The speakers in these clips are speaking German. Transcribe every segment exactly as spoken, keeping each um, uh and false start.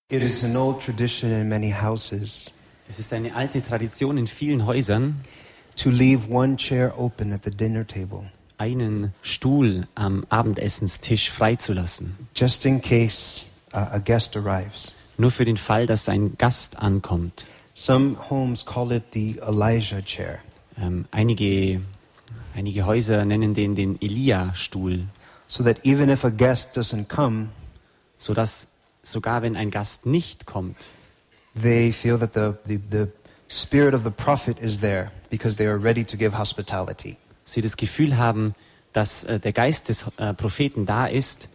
It is an old tradition in many houses Es ist eine alte Tradition in vielen Häusern, to leave one chair open at the dinner table, einen Stuhl am Abendessenstisch freizulassen. just in case uh, a guest arrives. Nur für den Fall, dass ein Gast ankommt. Some homes call it the Elijah chair. Ähm, einige, einige Häuser nennen den den Elia-Stuhl, So that even if a guest doesn't come, sodass sogar wenn ein Gast nicht kommt, they feel that the, the, the spirit of the prophet is there because they are ready to give hospitality. sie das Gefühl haben, dass äh, der Geist des äh, Propheten da ist,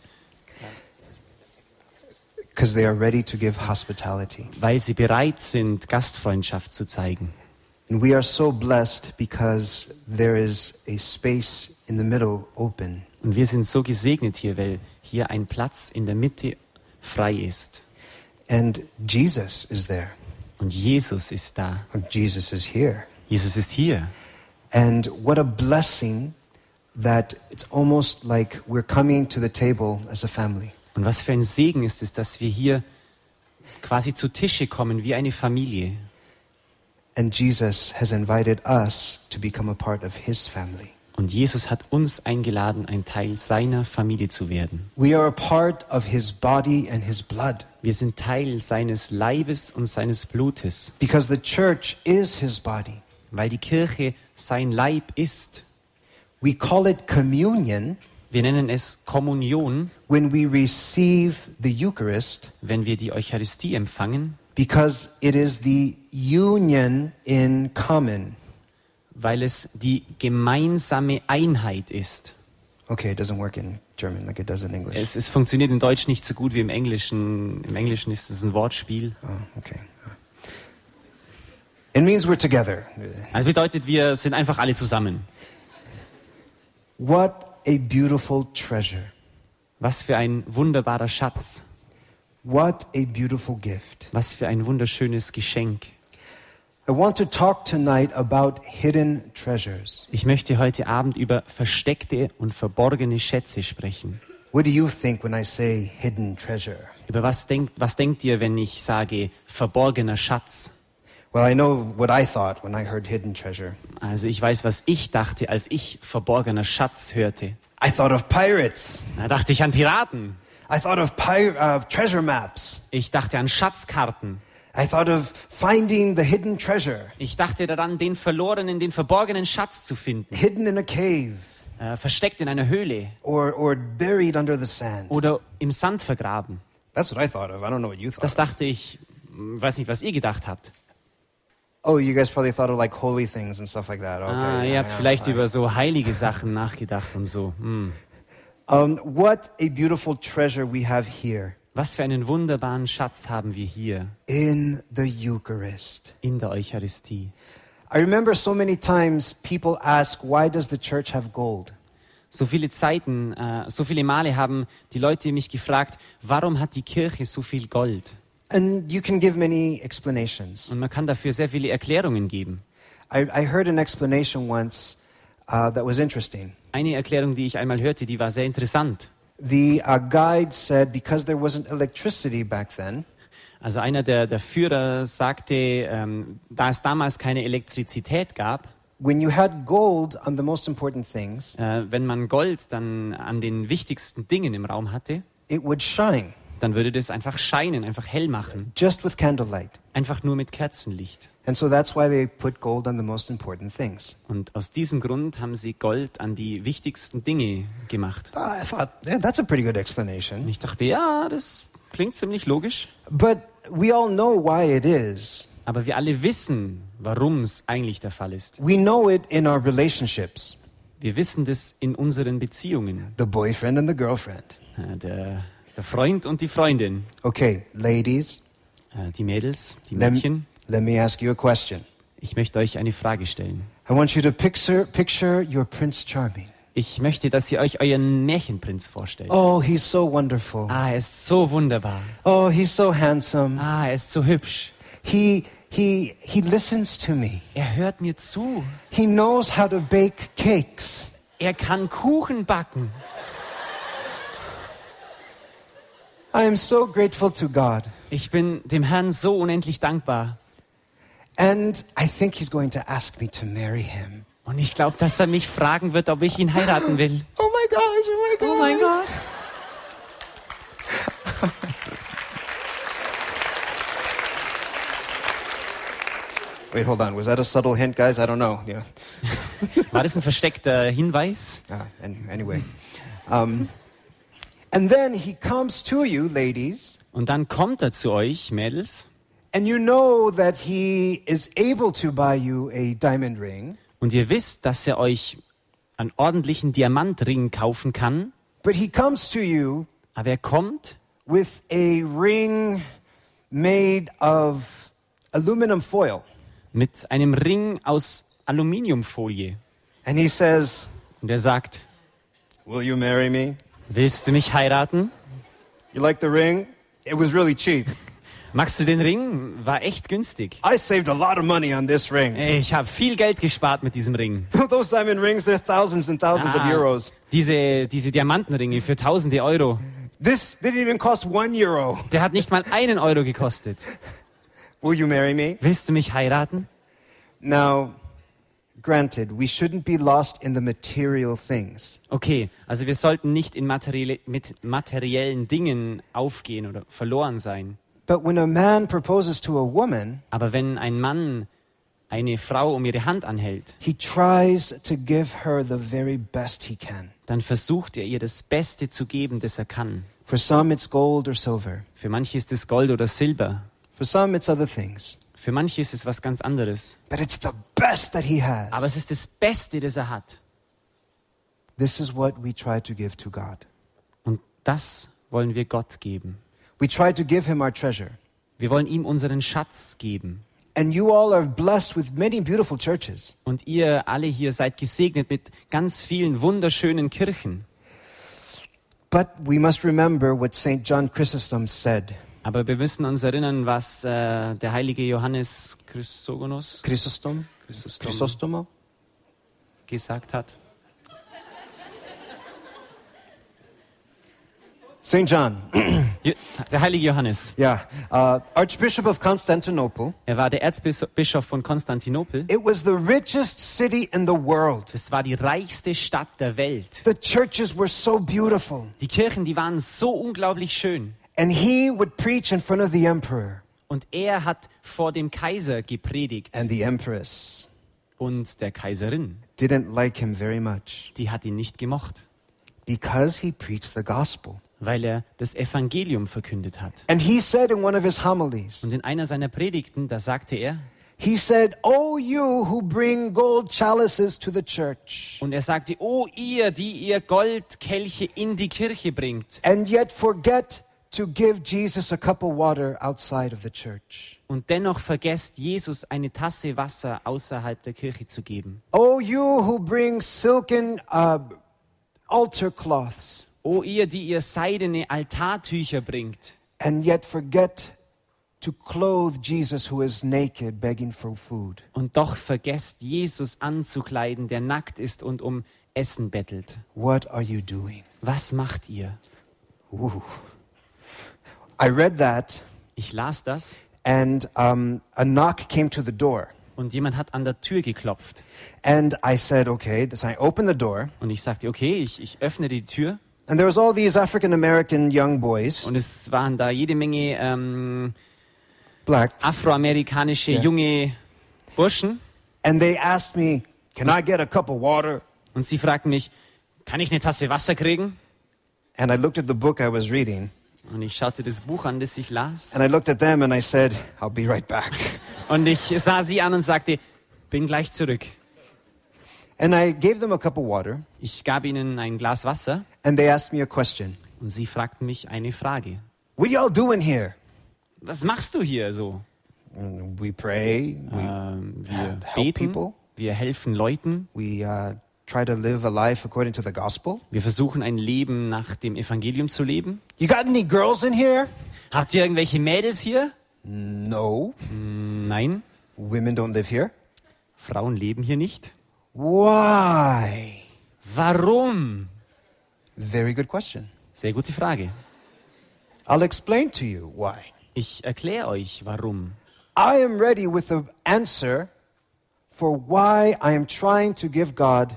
Because they are ready to give hospitality. weil sie bereit sind, Gastfreundschaft zu zeigen. And we are so blessed because there is a space in the middle open. Und wir sind so gesegnet hier, weil hier ein Platz in der Mitte frei ist. And Jesus is there. Und Jesus ist da. And Jesus is here. Jesus ist hier. And what a blessing that it's almost like we're coming to the table as a family. Und was für ein Segen ist es, dass wir hier quasi zu Tische kommen wie eine Familie. And Jesus has invited us to become a part of his family. Und Jesus hat uns eingeladen, ein Teil seiner Familie zu werden. We are a part of his body and his blood Wir sind Teil seines Leibes und seines Blutes, because the church is his body. weil die Kirche sein Leib ist. We call it communion Wir nennen es Kommunion, when we receive the Eucharist wenn wir die Eucharistie empfangen, because it is the union in common. weil es die gemeinsame Einheit ist. Okay, it doesn't work in German like it does in English. Es, es funktioniert in Deutsch nicht so gut wie im Englischen. Im Englischen ist es ein Wortspiel. Oh, okay. It means we're together. Also bedeutet, wir sind einfach alle zusammen. What a beautiful treasure. Was für ein wunderbarer Schatz. What a beautiful gift. Was für ein wunderschönes Geschenk. I want to talk tonight about hidden treasures. Ich möchte heute Abend über versteckte und verborgene Schätze sprechen. What do you think when I say hidden treasure? Über was denkt, was denkt ihr, wenn ich sage verborgener Schatz? Well, I know what I thought when I heard hidden treasure. Also ich weiß, was ich dachte, als ich verborgener Schatz hörte. I thought of pirates. Da dachte ich an Piraten. I thought of pir- uh, treasure maps. Ich dachte an Schatzkarten. I thought of finding the hidden treasure, Ich dachte daran, den verlorenen, den verborgenen Schatz zu finden. hidden in a cave Äh, versteckt in einer Höhle or, or buried under the sand. oder im Sand vergraben. That's what I thought of. I don't know what you thought Das of. dachte ich, hm, weiß nicht, was ihr gedacht habt. Oh, you guys probably thought of like holy things and stuff like that. Okay. Ah, yeah, ihr habt yeah, vielleicht fine. über so heilige Sachen nachgedacht und so. Hm. Um, what a beautiful treasure we have here Was für einen wunderbaren Schatz haben wir hier in the Eucharist. in der Eucharistie. I remember so many times people ask, why does the church have gold? So viele Zeiten, äh, so viele Male haben die Leute mich gefragt, warum hat die Kirche so viel Gold? And you can give many explanations. Und man kann dafür sehr viele Erklärungen geben. I, I heard an explanation once uh, that was interesting. Eine Erklärung, die ich einmal hörte, die war sehr interessant. The uh, guide said because there wasn't electricity back then, Also einer der, der Führer sagte, ähm, da es damals keine Elektrizität gab, when you had gold on the most important things, äh, wenn man Gold dann an den wichtigsten Dingen im Raum hatte, it would shine dann würde das einfach scheinen, einfach hell machen. just with candlelight. Einfach nur mit Kerzenlicht. And so that's why they put gold on the most important things. Und aus diesem Grund haben sie Gold an die wichtigsten Dinge gemacht. Uh, I thought, yeah, that's a pretty good Und explanation. ich dachte, ja, das klingt ziemlich logisch. But we all know why it is. Aber wir alle wissen, warum es eigentlich der Fall ist. We know it in our relationships, Wir wissen das in unseren Beziehungen. the boyfriend and the girlfriend. Äh, Der, der Freund und die Freundin, Okay, ladies, äh, die Mädels, die let, Mädchen. let me ask you a question. Ich möchte euch eine Frage stellen. I want you to picture, picture your Prince Charming. Ich möchte, dass ihr euch euren Märchenprinz vorstellt. Oh, he's so wonderful. Ah, er ist so wunderbar. Oh, he's so handsome. Ah, er ist so hübsch. He, he, he listens to me. Er hört mir zu. He knows how to bake cakes. Er kann Kuchen backen. I am so grateful to God Ich bin dem Herrn so unendlich dankbar. And I think he's going to ask me to marry him. Und ich glaube, dass er mich fragen wird, ob ich ihn heiraten will. Oh my gosh, oh my gosh. Oh mein Gott. Wait, hold on. Was that a subtle hint, guys? I don't know. Yeah. War das ein versteckter Hinweis? Ah, an- anyway. Um, and then he comes to you, ladies, Und dann kommt er zu euch, Mädels, and you know that he is able to buy you a diamond ring, und ihr wisst, dass er euch einen ordentlichen Diamantring kaufen kann, but he comes to you aber er kommt with a ring made of aluminum foil. mit einem Ring aus Aluminiumfolie. And he says, Und er sagt, will you marry me? willst du mich heiraten? You like the ring? It was really cheap. Magst du den Ring? War echt günstig. I saved a lot of money on this ring. Ich habe viel Geld gespart mit diesem Ring. Those diamond rings, they're thousands and thousands of Ah, euros. diese, diese Diamantenringe für tausende Euro. This didn't even cost one euro. Der hat nicht mal einen Euro gekostet. Will you marry me? Willst du mich heiraten? Now, granted, we shouldn't be lost in the material things. Okay, also wir sollten nicht in materielle, mit materiellen Dingen aufgehen oder verloren sein. But when a man proposes to a woman, Aber wenn ein Mann eine Frau um ihre Hand anhält, he tries to give her the very best he can. dann versucht er ihr das Beste zu geben, das er kann. For some, it's gold or silver. Für manche ist es Gold oder Silber. For some, it's other things. Für manche ist es was ganz anderes. But it's the best that he has. Aber es ist das Beste, das er hat. This is what we try to give to God. Und das wollen wir Gott geben. We try to give him our treasure. Wir wollen ihm unseren Schatz geben. And you all are blessed with many beautiful churches. Und ihr alle hier seid gesegnet mit ganz vielen wunderschönen Kirchen. But we must remember what Saint John Chrysostom said. Aber wir müssen uns erinnern, was äh, der heilige Johannes Chrysogonos Chrysostom? Chrysostom Chrysostomo? gesagt hat. Saint John. Jo- Der heilige Johannes. Yeah. Uh, Archbishop of Constantinople. Er war der Erzbischof von Konstantinopel. It was the richest city in the world. Das war die reichste Stadt der Welt. The churches were so beautiful. Die Kirchen, die waren so unglaublich schön. And he would preach in front of the emperor Und er hat vor dem Kaiser gepredigt. and the empress Und der Kaiserin, didn't like him very much die hat ihn nicht gemocht, because he preached the gospel. weil er das Evangelium verkündet hat. And he said in one of his homilies, Und in einer seiner Predigten, da sagte er, he said, "Oh, you who bring gold chalices to the church und er sagte, oh ihr, die ihr Goldkelche in die Kirche bringt and yet forget to give Jesus a cup of water outside of the church. und dennoch vergesst, Jesus eine Tasse Wasser außerhalb der Kirche zu geben. Oh, you who bring silken uh, altar cloths Oh ihr, die ihr seidene Altartücher bringt and yet forget to clothe Jesus who is naked begging for food. und doch vergesst, Jesus anzukleiden, der nackt ist und um Essen bettelt. What are you doing?" Was macht ihr? Ooh. I read that, Ich las das and um, a knock came to the door. und jemand hat an der Tür geklopft. And I said, okay, so I opened the door, Und ich sagte, okay, ich, ich öffne die Tür. and there was all these African-American young boys, Und es waren da jede Menge ähm, black, afroamerikanische Ja. junge Burschen. and they asked me, "Can I get a cup of water?" Und sie fragten mich, kann ich eine Tasse Wasser kriegen? And I looked at the book I was reading, Und ich schaute das Buch an, das ich las. and I looked at them and I said, "I'll be right back." Und ich sah sie an und sagte, bin gleich zurück. And I gave them a cup of water, Ich gab ihnen ein Glas Wasser and they asked me a question. und sie fragten mich eine Frage. "What are y'all doing here?" Was machst du hier so? And we pray, we, Ähm, wir help beten, people. wir helfen Leuten, we uh, try to live a life according to the gospel. wir versuchen ein Leben nach dem Evangelium zu leben. You got any girls in here? Habt ihr irgendwelche Mädels hier? No. Nein, Women don't live here. Frauen leben hier nicht. Why? Warum? Very good question. Sehr gute Frage. I'll explain to you why. Ich erkläre euch, warum. I am ready with the answer for why I am trying to give God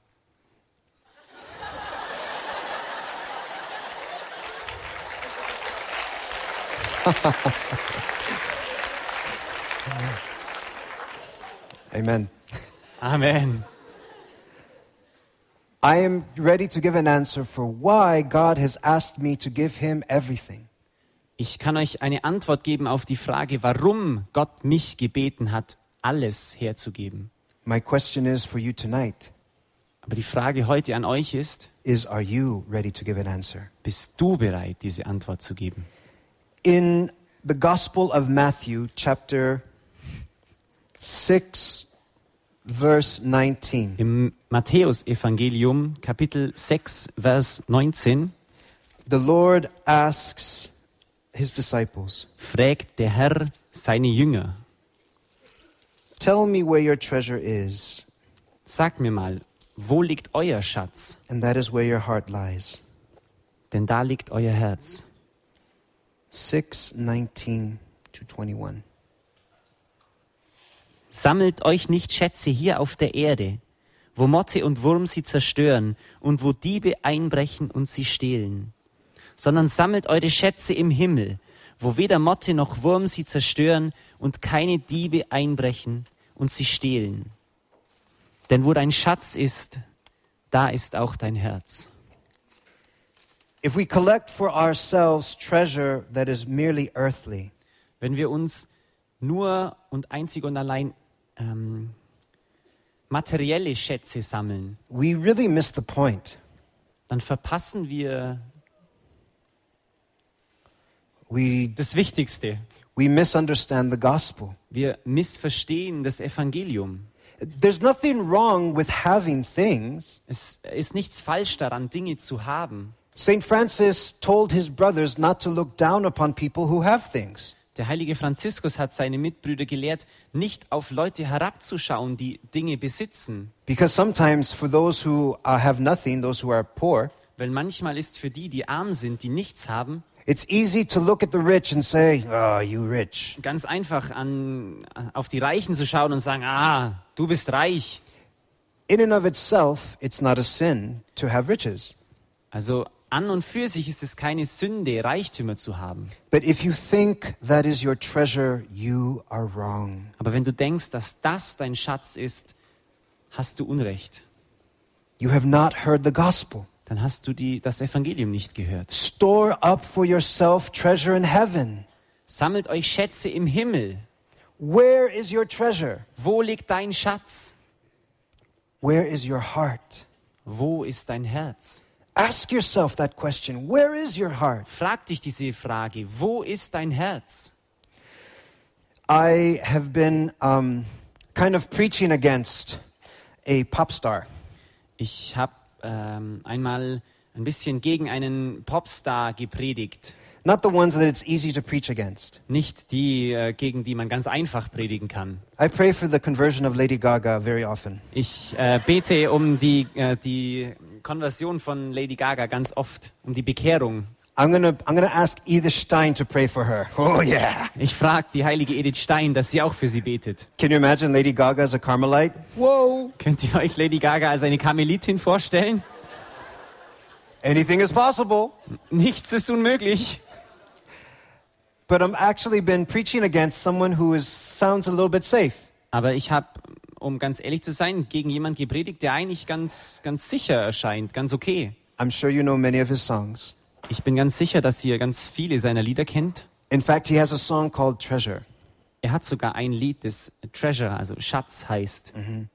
Amen. Amen. I am ready to give an answer for why God has asked me to give him everything. Ich kann euch eine Antwort geben auf die Frage, warum Gott mich gebeten hat, alles herzugeben. My question is for you tonight Aber die Frage heute an euch ist, is, are you ready to give an answer? bist du bereit, diese Antwort zu geben? In the Gospel of Matthew, chapter six, verse nineteen. Im Matthäusevangelium, Kapitel sechs, Vers neunzehn, The Lord asks his disciples, fragt der Herr seine Jünger, tell me where your treasure is, sagt mir mal, wo liegt euer Schatz? and that is where your heart lies. Denn da liegt euer Herz. six, nineteen to twenty-one. Sammelt euch nicht Schätze hier auf der Erde, wo Motte und Wurm sie zerstören und wo Diebe einbrechen und sie stehlen, sondern sammelt eure Schätze im Himmel, wo weder Motte noch Wurm sie zerstören und keine Diebe einbrechen und sie stehlen. Denn wo dein Schatz ist, da ist auch dein Herz. If we collect for ourselves treasure that is merely earthly, Wenn wir uns nur und einzig und allein ähm, materielle Schätze sammeln, we really miss the point. dann verpassen wir We, das Wichtigste. we misunderstand the gospel. Wir missverstehen das Evangelium. There's nothing wrong with having things. Es ist nichts falsch daran, Dinge zu haben. Saint Francis told his brothers not to look down upon people who have things. Der heilige Franziskus hat seine Mitbrüder gelehrt, nicht auf Leute herabzuschauen, die Dinge besitzen. Because sometimes for those who uh, have nothing, those who are poor, Weil manchmal ist für die, die arm sind, die nichts haben, it's easy to look at the rich and say, oh, you rich. ganz einfach an, auf die Reichen zu schauen und sagen, ah, du bist reich. In and of itself, it's not a sin to have riches. Also an und für sich ist es keine Sünde, Reichtümer zu haben. But if you think that is your treasure, you are wrong. Aber wenn du denkst, dass das dein Schatz ist, hast du Unrecht. You have not heard the gospel. Dann hast du die, das Evangelium nicht gehört. Store up for yourself treasure in heaven. Sammelt euch Schätze im Himmel. Where is your treasure? Wo liegt dein Schatz? Where is your heart? Wo ist dein Herz? Ask yourself that question. Where is your heart? Frag dich diese Frage. Wo ist dein Herz? I have been um, kind of preaching against a pop star. Ich habe ähm, einmal ein bisschen gegen einen Popstar gepredigt. Not the ones that it's easy to preach against. Nicht die, äh, gegen die man ganz einfach predigen kann. I pray for the conversion of Lady Gaga very often. Ich äh, bete um die, äh, die Konversion von Lady Gaga ganz oft, um die Bekehrung. I'm gonna, I'm gonna ask Edith Stein to pray for her. Oh yeah. Ich frage die heilige Edith Stein, dass sie auch für sie betet. Can you imagine Lady Gaga as a Carmelite? Whoa. Könnt ihr euch Lady Gaga als eine Karmelitin vorstellen? Anything is possible. Nichts ist unmöglich. But I'm actually been preaching against someone who is, sounds a little bit safe. Aber ich habe, um ganz ehrlich zu sein, gegen jemanden gepredigt, der eigentlich ganz, ganz sicher erscheint, ganz okay. I'm sure you know many of his songs. Ich bin ganz sicher, dass ihr ganz viele seiner Lieder kennt. In fact, he has a song called Treasure. Er hat sogar ein Lied, das Treasure, also Schatz heißt. Um,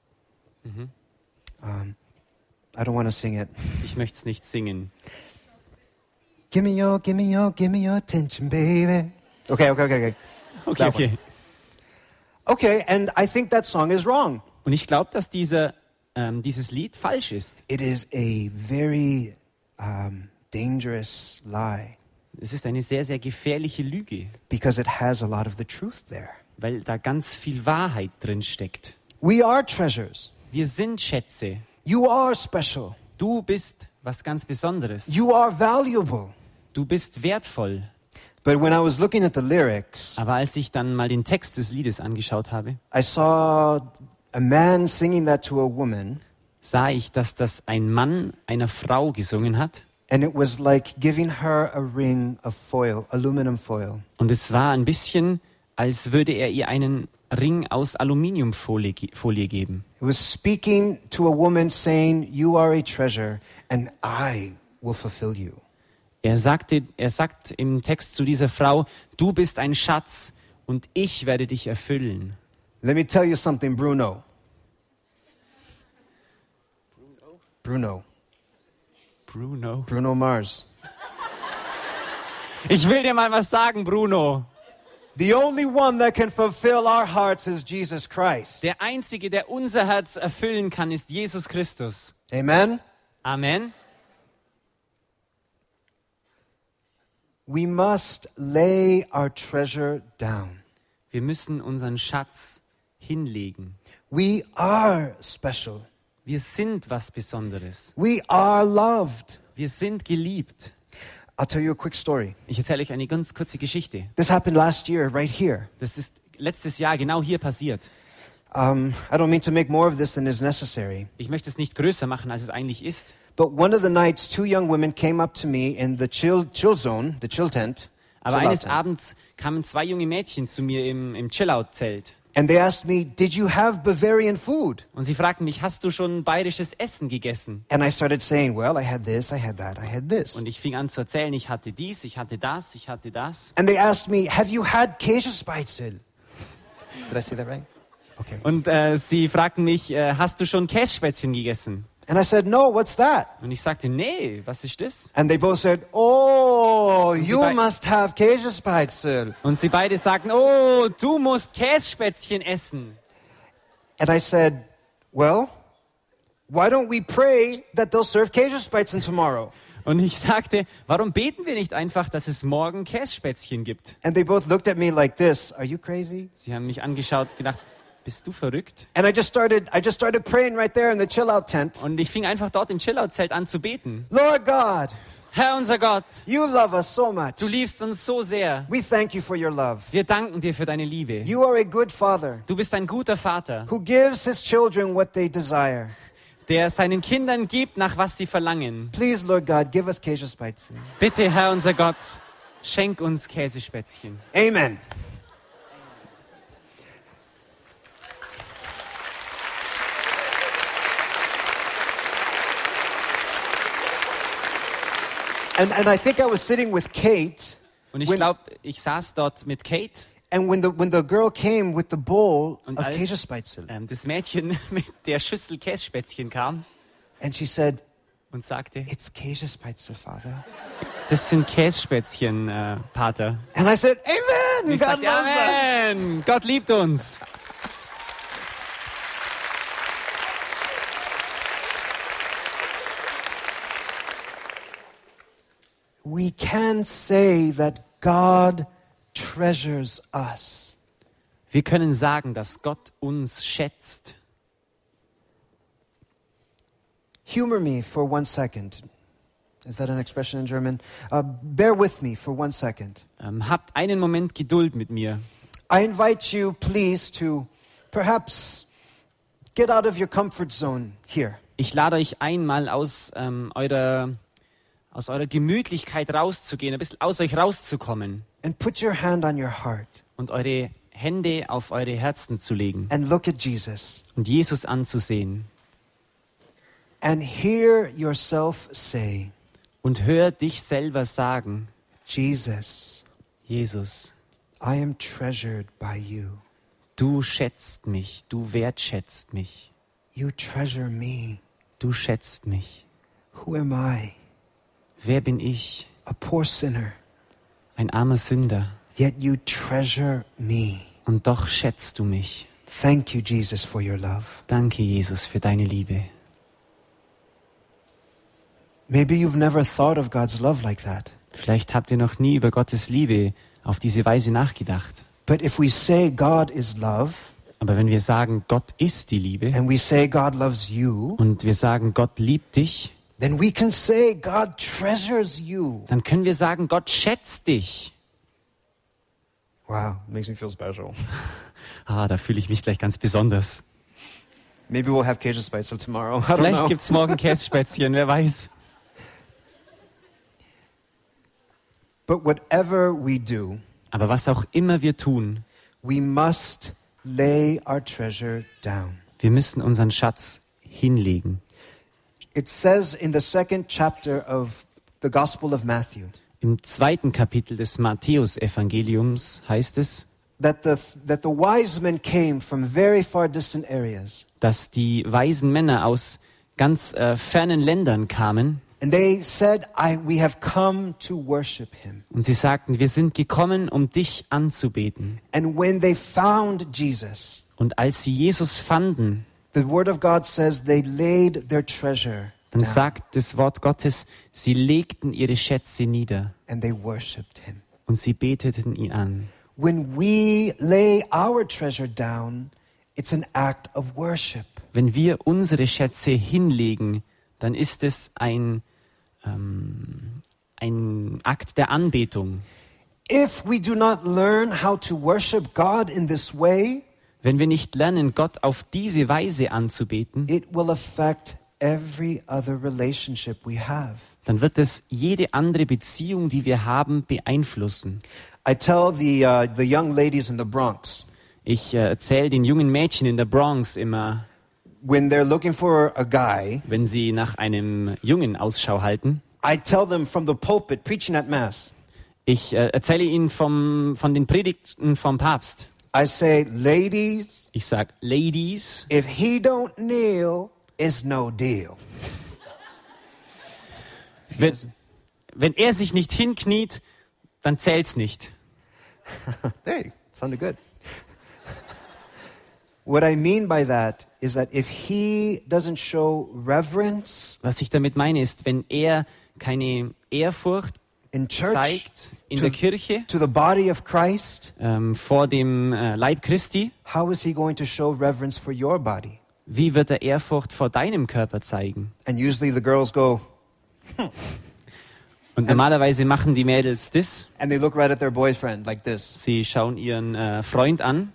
I don't want to sing it. Ich möchte es nicht singen. Give me your, give me your, give me your attention, baby. Okay, okay, okay, okay. Okay, That one. okay. Okay, and I think that song is wrong. Und ich glaube, dass dieser, ähm, dieses Lied falsch ist. It is a very um, dangerous lie Es ist eine sehr, sehr gefährliche Lüge, because it has a lot of the truth there. weil da ganz viel Wahrheit drin steckt. We are treasures. Wir sind Schätze. You are special. Du bist was ganz Besonderes. You are valuable. Du bist wertvoll. But when I was looking at the lyrics, Aber als ich dann mal den Text des Liedes angeschaut habe, I saw a man singing that to a woman, sah ich, dass das ein Mann einer Frau gesungen hat. and it was like giving her a ring of foil, aluminum foil. Und es war ein bisschen, als würde er ihr einen Ring aus Aluminiumfolie ge- Folie geben. It was speaking to a woman saying, "You are a treasure, and I will fulfill you." Er sagte, er sagt im Text zu dieser Frau, du bist ein Schatz und ich werde dich erfüllen. Let me tell you something, Bruno. Bruno. Bruno. Bruno Mars. Ich will dir mal was sagen, Bruno. The only one that can fulfill our hearts is Jesus Christ. Der Einzige, der unser Herz erfüllen kann, ist Jesus Christus. Amen? Amen. We must lay our treasure down. Wir müssen unseren Schatz hinlegen. We are special. Wir sind was Besonderes. We are loved. Wir sind geliebt. I'll tell you a quick story. Ich erzähle euch eine ganz kurze Geschichte. This happened last year, right here. Das ist letztes Jahr genau hier passiert. Um, I don't mean to make more of this than is necessary. Ich möchte es nicht größer machen, als es eigentlich ist. But one of the nights, two young women came up to me in the chill, chill zone, the chill tent. Aber chill out eines tent. Abends kamen zwei junge Mädchen zu mir im, im Chill-Out-Zelt. And they asked me, "Did you have Bavarian food?" Und sie fragten mich, hast du schon bayerisches Essen gegessen? And I started saying, "Well, I had this, I had that, I had this." Und ich fing an zu erzählen, ich hatte dies, ich hatte das, ich hatte das. And they asked me, "Have you had Käsespätzle?" Did I say that right? Okay. Und äh, sie fragten mich, äh, hast du schon Kässpätzchen gegessen? And I said, "No, what's that?" Und ich sagte, nee, was ist das? And they both said, "Oh, sie you bei- must have Käsespätzle." Und sie beide sagten, oh, du musst Kässpätzchen essen. And I said, "Well, why don't we pray that they'll serve Käsespätzle tomorrow?" Und ich sagte, warum beten wir nicht einfach, dass es morgen Kässpätzchen gibt? And they both looked at me like this, "Are you crazy?" Sie haben mich angeschaut, gedacht, bist du verrückt? And I just started I just started praying right there in the chill out tent. Und ich fing einfach dort im Chill-Out-Zelt an zu beten. Lord God, Herr unser Gott, you love us so much. du liebst uns so sehr. We thank you for your love. Wir danken dir für deine Liebe. You are a good father Du bist ein guter Vater, who gives his children what they desire. der seinen Kindern gibt, nach was sie verlangen. Please, Lord God, give us Käsespätzle. Bitte, Herr unser Gott, schenk uns Käsespätzchen. Amen. And, and I think I was sitting with Kate, Und ich When- glaube, ich saß dort mit Kate and when the, when the girl came with the bowl und of als Käsespätzle, ähm, das Mädchen mit der Schüssel Kässpätzchen kam and she said, und sagte, "It's Käsespätzle, Father." das sind Kässpätzchen, äh, Pater. And I said, "Amen, Und ich God sagte, loves us." Amen, Gott liebt uns. We can say that God treasures us. Wir können sagen, dass Gott uns schätzt. Humor me for one second. Is that an expression in German? Uh, bear with me for one second. Ähm, habt einen Moment Geduld mit mir. I invite you, please, to perhaps get out of your comfort zone here. Ich lade euch ein, mal aus, ähm, eurer, aus eurer Gemütlichkeit rauszugehen, ein bisschen aus euch rauszukommen And put your hand on your heart und eure Hände auf eure Herzen zu legen and look at Jesus und Jesus anzusehen. and hear yourself say, Und hör dich selber sagen, "Jesus, Jesus, I am treasured by you. du schätzt mich, du wertschätzt mich, You treasure me. du schätzt mich. Who am I? Wer bin ich? A poor sinner. Ein armer Sünder. Yet you treasure me. Und doch schätzt du mich. Thank you, Jesus, for your love. Danke, Jesus, für deine Liebe. Maybe you've never thought of God's love like that. Vielleicht habt ihr noch nie über Gottes Liebe auf diese Weise nachgedacht. But if we say God is love, Aber wenn wir sagen, Gott ist die Liebe and we say God loves you, und wir sagen, Gott liebt dich, then we can say God treasures you. dann können wir sagen, Gott schätzt dich. Wow, makes me feel special. Ah, da fühle ich mich gleich ganz besonders. Maybe we'll have Käsespätzle tomorrow. I don't Vielleicht know. gibt's morgen Kässpätzchen, wer weiß. But whatever we do, Aber was auch immer wir tun, we must lay our treasure down. wir müssen unseren Schatz hinlegen. It says in the second chapter of the Gospel of Matthew Im zweiten Kapitel des Matthäus-Evangeliums heißt es, that the, that the wise men came from very far distant areas. dass die weisen Männer aus ganz äh, fernen Ländern kamen And they said, I, we have come to worship him. und sie sagten, wir sind gekommen, um dich anzubeten. And when they found Jesus, Und als sie Jesus fanden, the word of God says they laid their treasure dann down sagt das Wort Gottes, sie legten ihre Schätze nieder and they worshipped him. und sie beteten ihn an. When we lay our treasure down, it's an act of worship. Wenn wir unsere Schätze hinlegen, dann ist es ein, ähm, ein Akt der Anbetung. If we do not learn how to worship God in this way, Wenn wir nicht lernen, Gott auf diese Weise anzubeten, it will affect every other relationship we have. dann wird es jede andere Beziehung, die wir haben, beeinflussen. I tell the, uh, the young ladies in the Bronx, Ich äh, erzähle den jungen Mädchen in der Bronx immer, when they're looking for a guy, wenn sie nach einem Jungen Ausschau halten, I tell them from the pulpit, preaching at Mass, ich äh, erzähle ihnen vom, von den Predigten vom Papst. I say, ladies, Ich sage, Ladies, if he don't kneel, it's no deal. wenn, wenn er sich nicht hinkniet, dann zählt's nicht. Hey, sounded good. What I mean by that is that if he doesn't show reverence Was ich damit meine ist, wenn er keine Ehrfurcht in church zeigt in to, der Kirche to the body of Christ, ähm, vor dem äh, Leib Christi, how is he going to show reverence for your body? wie wird er Ehrfurcht vor deinem Körper zeigen? And usually the girls go, Und normalerweise machen die Mädels das. and they look right at their boyfriend like this. Sie schauen ihren äh, Freund an.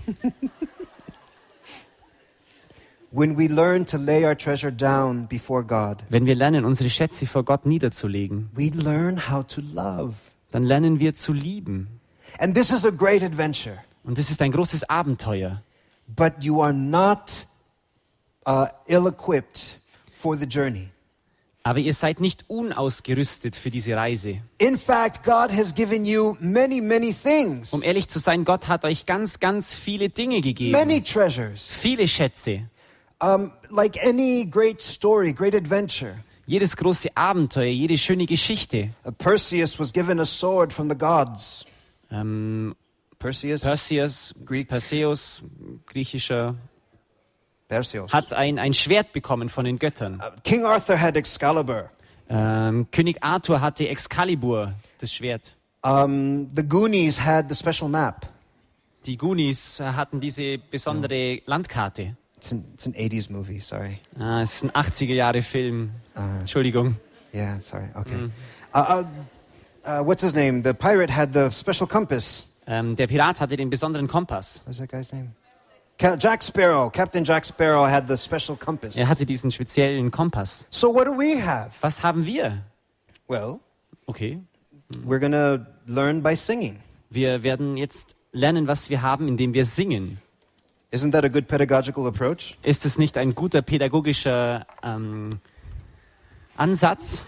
When we learn to lay our treasure down before God, Wenn wir lernen, unsere Schätze vor Gott niederzulegen, we learn how to love. dann lernen wir zu lieben. And this is a great adventure, Und das ist ein großes Abenteuer. but you are not uh, ill-equipped for the journey. Aber ihr seid nicht unausgerüstet für diese Reise. In fact, God has given you many, many things, Um ehrlich zu sein, Gott hat euch ganz, ganz viele Dinge gegeben. many treasures. Viele Schätze. Um, like any great story, great adventure. Jedes große Abenteuer, jede schöne Geschichte. Uh, Perseus was given a sword from the gods. Ähm, Perseus? Perseus, Greek. Perseus, griechischer, Perseus. hat ein, ein Schwert bekommen von den Göttern. Uh, King Arthur had Excalibur. Ähm, König Arthur hatte Excalibur, das Schwert. Um, the Goonies had the special map. Die Goonies äh, hatten diese besondere Landkarte. It's an, it's an eighties movie, sorry. Ah, es ist ein achtziger-Jahre-Film. Uh, Entschuldigung. yeah, sorry, okay. Uh, uh, uh, what's his name? The pirate had the special compass. Ähm, der Pirat hatte den besonderen Kompass. What's that guy's name? Ca- Jack Sparrow. Captain Jack Sparrow had the special compass. Er hatte diesen speziellen Kompass. So what do we have? Was haben wir? Well, Okay. we're going to learn by singing. Wir werden jetzt lernen, was wir haben, indem wir singen. Isn't that a good pedagogical approach? Ist es nicht ein guter pädagogischer ähm, Ansatz?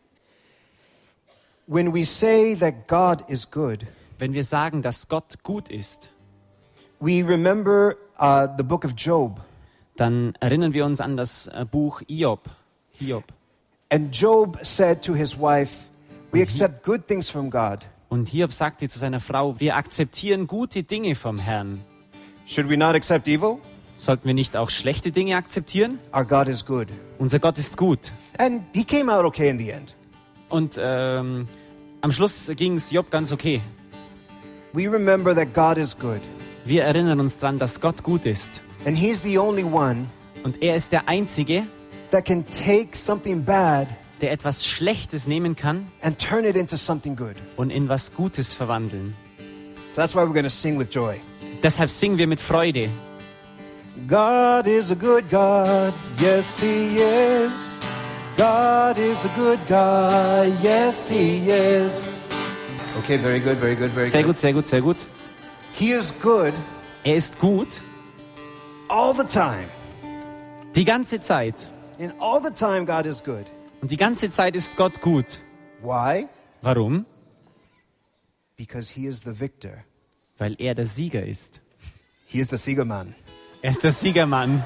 When we say that God is good, Wenn wir sagen, dass Gott gut ist, we remember uh, the book of Job. dann erinnern wir uns an das äh, Buch Hiob. Hiob. And Job said to his wife, we accept good things from God. Und Hiob sagte zu seiner Frau, wir akzeptieren gute Dinge vom Herrn. Should we not accept evil? Sollten wir nicht auch schlechte Dinge akzeptieren? Our God is good. Unser Gott ist gut. And he came out okay in the end. Und ähm, am Schluss ging es Job ganz okay. We remember that God is good. Wir erinnern uns daran, dass Gott gut ist. And he's the only one Und er ist der Einzige, that can take something bad der etwas Schlechtes nehmen kann and turn it into something good. und in was Gutes verwandeln. So that's why we're going to sing with joy. Deshalb singen wir mit Freude. God is a good God, yes He is. God is a good God, yes He is. Okay, very good, very good, very Sehr good. gut, sehr gut, sehr gut. He is good Er ist gut all the time. die ganze Zeit. And all the time God is good. Und die ganze Zeit ist Gott gut. Why? Warum? Because He is the victor. Weil er der Sieger ist. He is the Siegermann. Er ist der Siegermann.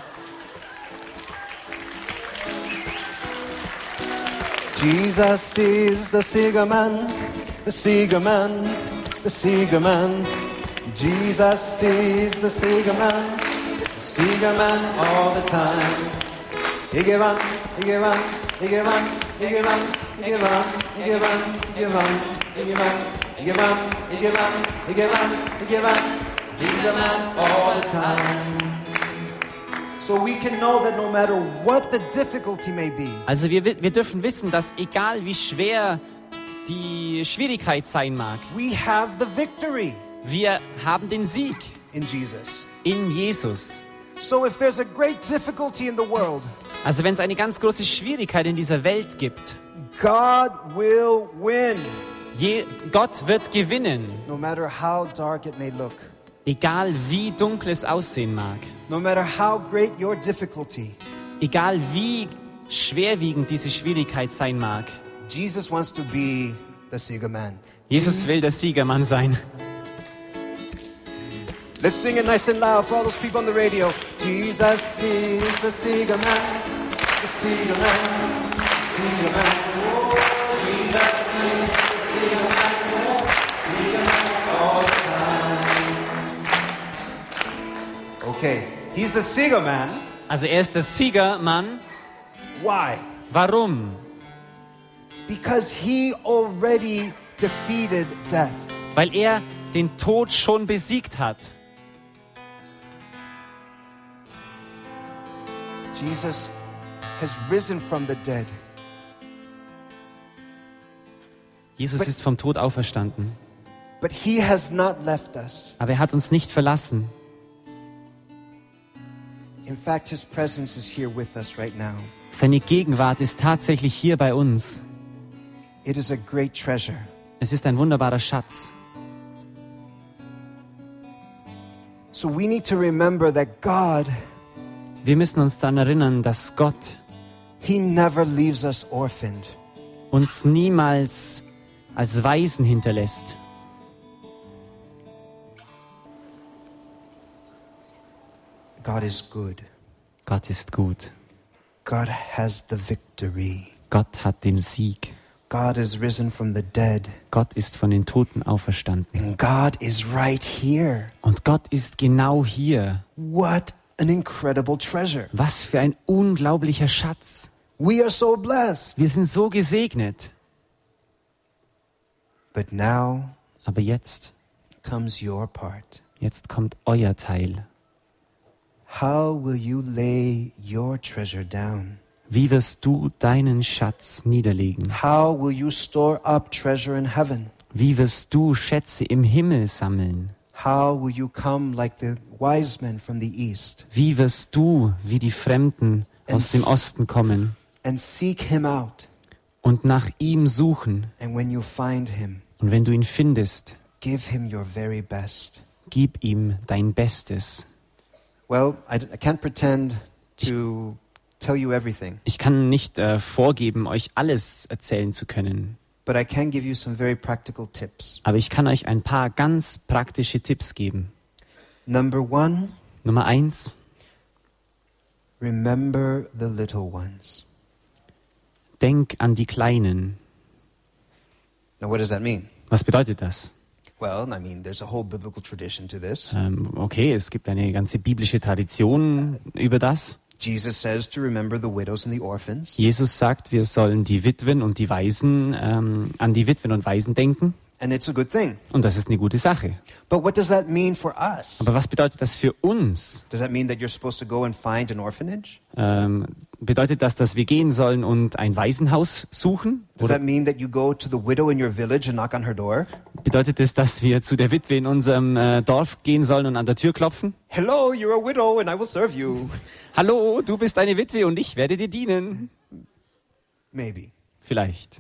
Jesus is the Siegermann, the Siegermann, the Siegermann. Jesus is the Siegermann, the Siegermann all the time. He gewann, he gewann, he gewann, he gewann, he gewann, he gewann, he gewann, he gewann, he gewann, he gewann, he gewann, he gewann. Siegermann all the time. So we can know that no matter what the difficulty may be, Also wir, wir dürfen wissen, dass egal wie schwer die Schwierigkeit sein mag, we have the victory wir haben den Sieg in Jesus. in Jesus. So if there's a great difficulty in the world, Also wenn es eine ganz große Schwierigkeit in dieser Welt gibt, God will win, je, Gott wird gewinnen, no matter how dark it may look, egal wie dunkel es aussehen mag, no matter how great your difficulty. egal wie schwerwiegend diese Schwierigkeit sein mag. Jesus wants to be the Siegermann. Jesus will der Siegermann sein. Let's sing it nice and loud for all those people on the radio. Jesus is the Siegermann, the Siegermann, the Siegermann. Oh, Jesus is the Siegermann, oh, Siegermann all the time. Okay, he's the Siegermann. Also er ist der Siegermann. Why? Warum? Because he already defeated death. Weil er den Tod schon besiegt hat. Jesus has risen from the dead. Jesus But- ist vom Tod auferstanden. But he has not left us. Aber er hat uns nicht verlassen. In fact, his presence is here with us right now. Seine Gegenwart ist tatsächlich hier bei uns. It is a great treasure. Es ist ein wunderbarer Schatz. So we need to remember that God, Wir müssen uns daran erinnern, dass Gott he never leaves us orphaned. uns niemals als Waisen hinterlässt. God is good. Gott ist gut. God has the victory. Gott hat den Sieg. God is risen from the dead. Gott ist von den Toten auferstanden. And God is right here. Und Gott ist genau hier. What an incredible treasure. Was für ein unglaublicher Schatz. We are so blessed. Wir sind so gesegnet. But now Aber jetzt, comes your part. jetzt kommt euer Teil. How will you lay your treasure down? Wie wirst du deinen Schatz niederlegen? How will you store up treasure in heaven? Wie wirst du Schätze im Himmel sammeln? How will you come like the wise men from the east Wie wirst du wie die Fremden aus dem Osten kommen and seek him out? und nach ihm suchen? And when you find him, Und wenn du ihn findest, give him your very best. gib ihm dein Bestes. Well, I, d- I can't pretend to tell you everything, Ich kann nicht äh, vorgeben, euch alles erzählen zu können, but I can give you some very practical tips. aber ich kann euch ein paar ganz praktische Tipps geben. Number one, Nummer eins, remember the little ones. denk an die Kleinen. Now, what does that mean? Was bedeutet das? Well, I mean, there's a whole biblical tradition to this. Ähm, okay, es gibt eine ganze biblische Tradition über das. Jesus says to remember the widows and the orphans. Jesus sagt, wir sollen die Witwen und die Waisen, ähm, an die Witwen und Waisen denken. And it's a good thing. Und das ist eine gute Sache. But what does that mean for us? Aber was bedeutet das für uns? Does that mean that you're supposed to go and find an orphanage? Ähm, bedeutet das, dass wir gehen sollen und ein Waisenhaus suchen? Does Oder that mean that you go to the widow in your village and knock on her door? bedeutet es, dass wir zu der Witwe in unserem äh, Dorf gehen sollen und an der Tür klopfen? Hello, you're a widow and I will serve you. Hallo, du bist eine Witwe und ich werde dir dienen. Maybe. Vielleicht.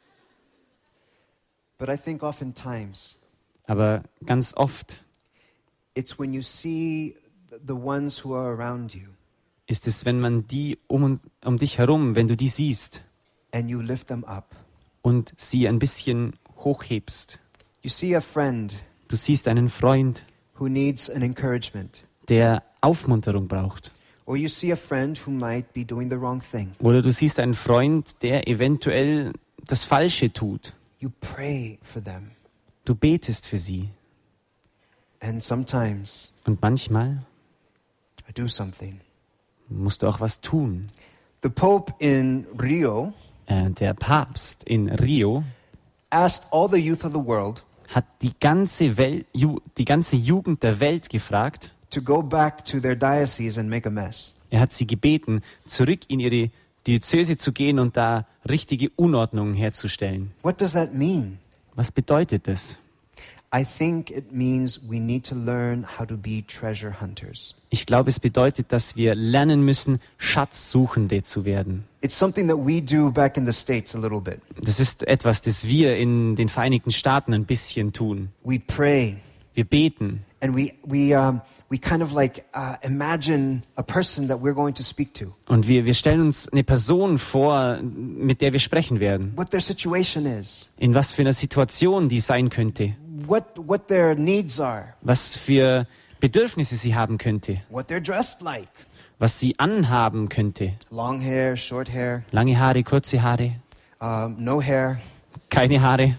But I think oftentimes Aber ganz oft it's when you see the ones who are around you ist es, wenn man die um, uns- um dich herum, wenn du die siehst and you lift them up. und sie ein bisschen hochhebst. You see a friend Du siehst einen Freund, who needs an encouragement. der Aufmunterung braucht. Or you see a friend who might be doing the wrong thing. Oder du siehst einen Freund, der eventuell das Falsche tut. You pray for them. Du betest für sie. And sometimes Und manchmal I do something. musst du auch was tun. The Pope in Rio Äh, der Papst in Rio asked all the youth of the world hat die ganze, Welt, Ju, die ganze Jugend der Welt gefragt. to go back to their diocese and make a mess. Er hat sie gebeten, zurück in ihre Diözese zu gehen und da richtige Unordnung herzustellen. What does that mean? Was bedeutet das? I think it means we need to learn how to be treasure hunters. Ich glaube, es bedeutet, dass wir lernen müssen, Schatzsuchende zu werden. It's something that we do back in the States a little bit. Das ist etwas, das wir in den Vereinigten Staaten ein bisschen tun. We pray Wir beten and we, we, um, we kind of like uh, imagine a person that we're going to speak to, und wir, wir stellen uns eine Person vor, mit der wir sprechen werden. what their situation is, In was für einer Situation die sein könnte. what, what their needs are, Was für Bedürfnisse sie haben könnte. what they're dressed like. Was sie anhaben könnte. Long hair, short hair, Lange Haare, kurze Haare, um, no hair. keine Haare.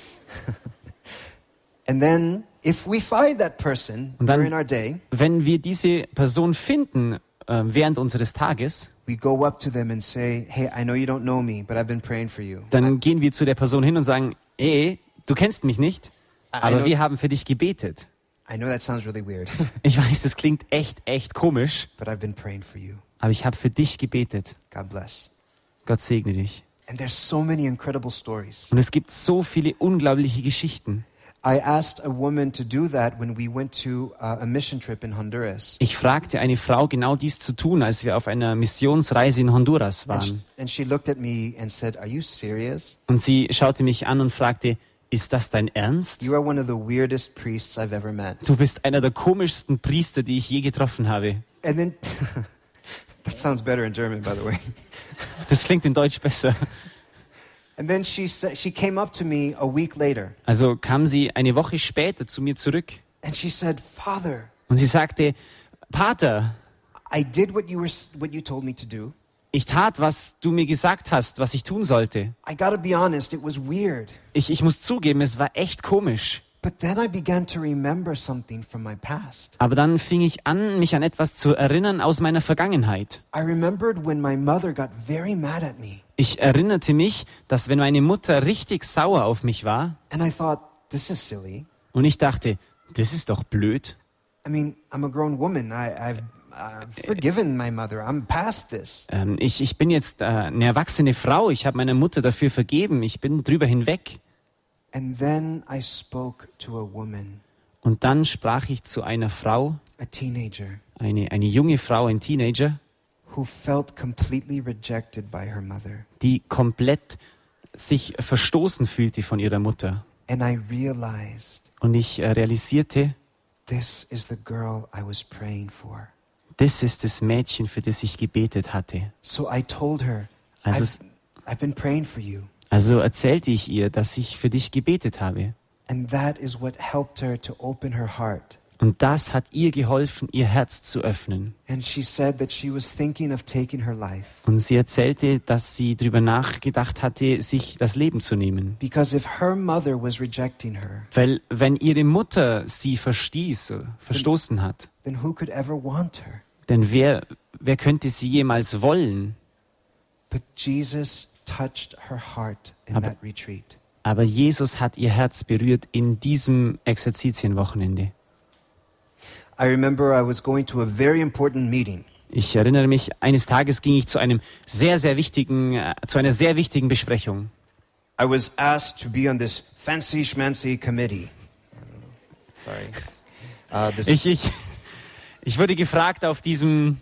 And then if we find that person Und dann- during our day, Wenn wir diese Person finden äh, während unseres Tages, we go up to them and say, hey, I know you don't know me, but I've been praying for you. dann gehen wir zu der Person hin und sagen, ey, du kennst mich nicht, I aber know- wir haben für dich gebetet. I know that sounds really weird, Ich weiß, das klingt echt, echt komisch, but I've been praying for you. aber ich habe für dich gebetet. God bless. Gott segne dich. And there's so many incredible stories. Und es gibt so viele unglaubliche Geschichten. I asked a woman to do that when we went to uh, a mission trip in Honduras. Ich fragte eine Frau, genau dies zu tun, als wir auf einer Missionsreise in Honduras And she, waren. and she looked at me and said, are you serious? Und sie schaute mich an und fragte, ist das dein Ernst? You are one of the weirdest priests I've ever met. Du bist einer der komischsten Priester, die ich je getroffen habe. And then, that sounds better in German, by the way. Das klingt in Deutsch besser. And then she said, she came up to me a week later Also kam sie eine Woche später zu mir zurück and she said, Father, und sie sagte, Pater, I did what you were, what you told me to do. ich tat, was du mir gesagt hast, was ich tun sollte. I gotta be honest, it was weird. Ich, ich muss zugeben, es war echt komisch. But then I began to remember something from my past. Aber dann fing ich an, mich an etwas zu erinnern aus meiner Vergangenheit. I remembered when my mother got very mad at me. Ich erinnerte mich, dass wenn meine Mutter richtig sauer auf mich war, And I thought, this is silly. und ich dachte, das ist doch blöd. I mean, I'm a grown woman. I, I've, I've forgiven my mother. I'm past this. Ähm, ich, ich bin jetzt äh, eine erwachsene Frau, ich habe meiner Mutter dafür vergeben, ich bin drüber hinweg. And then I spoke to a woman, Und dann sprach ich zu einer Frau, a teenager, eine, eine junge Frau, ein Teenager, who felt completely rejected by her mother. die komplett sich verstoßen fühlte von ihrer Mutter. And I realized Und ich äh, realisierte, this is the girl I was praying for. das ist das Mädchen, für das ich gebetet hatte. So I told her, Also, I've, es- I've been praying for you. also erzählte ich ihr, dass ich für dich gebetet habe. And that is what helped her to open her heart. Und das hat ihr geholfen, ihr Herz zu öffnen. And she said that she was thinking of taking her life. Und sie erzählte, dass sie darüber nachgedacht hatte, sich das Leben zu nehmen. Because if her mother was rejecting her, Weil wenn ihre Mutter sie verstieß, äh, verstoßen hat, then who could ever want her? denn wer, wer könnte sie jemals wollen? But Jesus touched her heart in Aber- that retreat. Aber Jesus hat ihr Herz berührt in diesem Exerzitienwochenende. I remember I was going to a very important meeting. Ich erinnere mich, eines Tages ging ich zu einem sehr, sehr wichtigen, äh, zu einer sehr wichtigen Besprechung. I was asked to be on this fancy schmancy committee. Sorry. Uh, this Ich, ich, ich wurde gefragt, auf diesem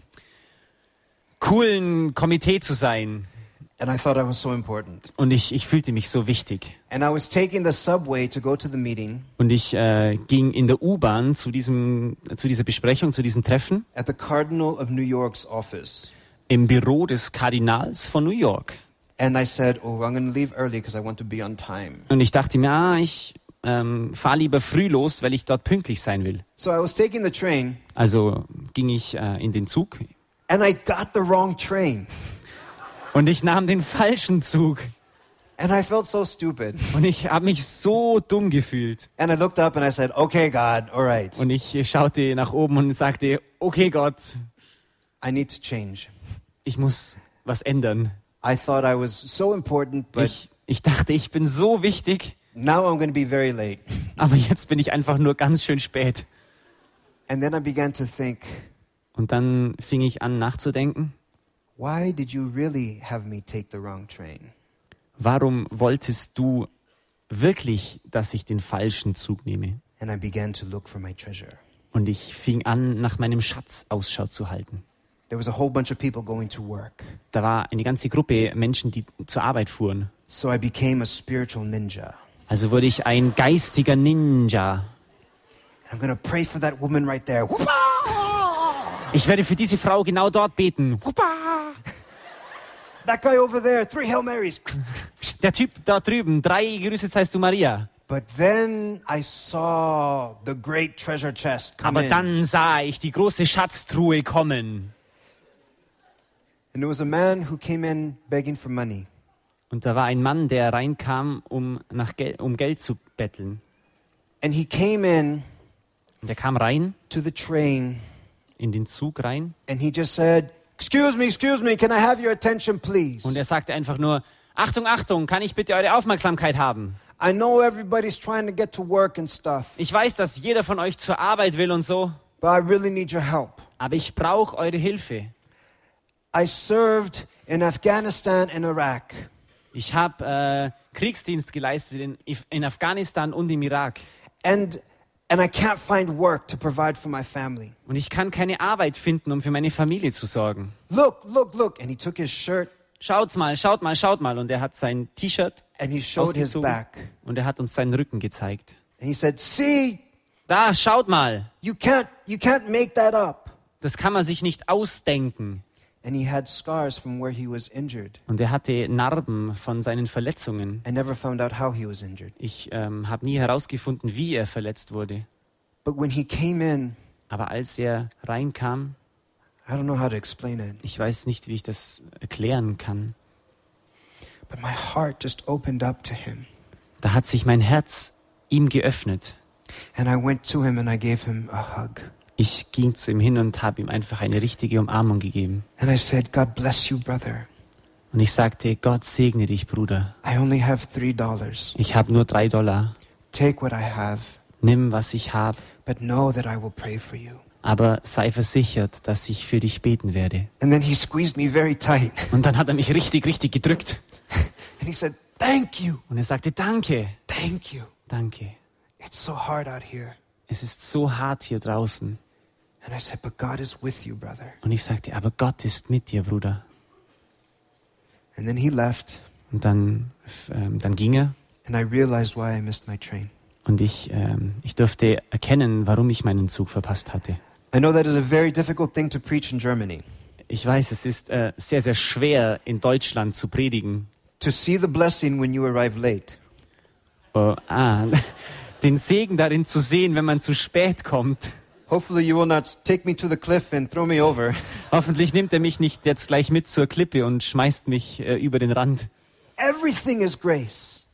coolen Komitee zu sein. and I thought I was so important. Und ich, ich fühlte mich so wichtig. And I was taking the subway to go to the meeting Und ich äh, ging in der U-Bahn zu diesem, zu dieser Besprechung, zu diesem Treffen at the Cardinal of New York's office. im Büro des Kardinals von New York. And I said, oh, I'm going to leave early because I want to be on time. Und ich dachte mir, ah, ich ähm, fahre lieber früh los, weil ich dort pünktlich sein will. So I was taking the train, Also ging ich äh, in den Zug and I got the wrong train. und ich nahm den falschen Zug. And I felt so stupid. Und ich habe mich so dumm gefühlt. And I looked up and I said, okay, God, all right. Und ich schaute nach oben und sagte, okay Gott, I need to change. ich muss was ändern. I thought I was so important, but Ich, ich dachte, ich bin so wichtig, now I'm going to be very late. aber jetzt bin ich einfach nur ganz schön spät. And then I began to think, Und dann fing ich an nachzudenken, why did you really have me take the wrong train? warum wolltest du wirklich, dass ich den falschen Zug nehme? And I began to look for my treasure. Und ich fing an, nach meinem Schatz Ausschau zu halten. There was a whole bunch of people going to work. Da war eine ganze Gruppe Menschen, die zur Arbeit fuhren. So I became a spiritual ninja. Also wurde ich ein geistiger Ninja. I'm going to pray for that woman right there. Whoop-ah! Ich werde für diese Frau genau dort beten. Huppa! That guy over there, three Hail Marys. Der Typ da drüben, drei Grüße heißt du Maria. But then I saw the great treasure chest come Aber in. dann sah ich die große Schatztruhe kommen. And there was a man who came in begging for money. Und da war ein Mann, der reinkam, um, nach Gel- um Geld zu betteln. And he came in Und er kam rein, to the train in den Zug rein. and he just said, excuse me, excuse me, can I have your attention, please? Und er sagte einfach nur, Achtung, Achtung, kann ich bitte eure Aufmerksamkeit haben? I know everybody's trying to get to work and stuff, Ich weiß, dass jeder von euch zur Arbeit will und so, but I really need your help. aber ich brauche eure Hilfe. I served in Afghanistan and Iraq. Ich habe äh, Kriegsdienst geleistet in, in Afghanistan und im Irak. And and I can't find work to provide for my family. Und ich kann keine Arbeit finden, um für meine Familie zu sorgen. Look, look, look. And he took his shirt Schaut's mal, schaut mal, schaut mal. Und er hat sein T-Shirt and he showed his ausgezogen back. und er hat uns seinen Rücken gezeigt. And he said, see, Da, schaut mal. you can't you can't make that up. Das kann man sich nicht ausdenken. And he had scars from where he was injured. Und er hatte Narben von seinen Verletzungen. I never found out how he was injured. Ich ähm, habe nie herausgefunden, wie er verletzt wurde. But when he came in, Aber als er reinkam, I don't know how to explain it, ich weiß nicht, wie ich das erklären kann, but my heart just opened up to him. da hat sich mein Herz ihm geöffnet. And I went to him and I gave him a hug. Ich ging zu ihm hin und habe ihm einfach eine richtige Umarmung gegeben. And I said, God bless you, brother. Und ich sagte, Gott segne dich, Bruder. I only have three dollars. Ich habe nur drei Dollar. Take what I have, Nimm, was ich habe, but know that I will pray for you. aber sei versichert, dass ich für dich beten werde. And then he squeezed me very tight. Und dann hat er mich richtig, richtig gedrückt. And he said, thank you, Und er sagte, danke, thank you. danke. It's so hard out here. Es ist so hart hier draußen. And I said, but God is with you, brother. Und ich sagte, aber Gott ist mit dir, Bruder. And then he left, Und dann, ähm, dann ging er. and I realized why I missed my train. Und ich, ähm, ich durfte erkennen, warum ich meinen Zug verpasst hatte. I know that is a very difficult thing to preach in Germany. Ich weiß, es ist äh, sehr, sehr schwer, in Deutschland zu predigen. To see the blessing when you arrive late. Oh, ah, den Segen darin zu sehen, wenn man zu spät kommt. Hopefully you will not take me to the cliff and throw me over. Hoffentlich nimmt er mich nicht jetzt gleich mit zur Klippe und schmeißt mich äh, über den Rand. Everything is grace.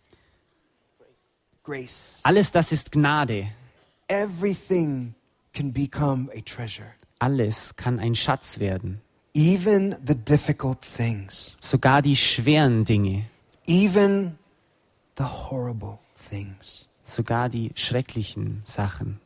Grace. Alles das ist Gnade. Everything can become a treasure. Alles kann ein Schatz werden. Even the difficult things. Sogar die schweren Dinge. Even the horrible things. Sogar die schrecklichen Sachen.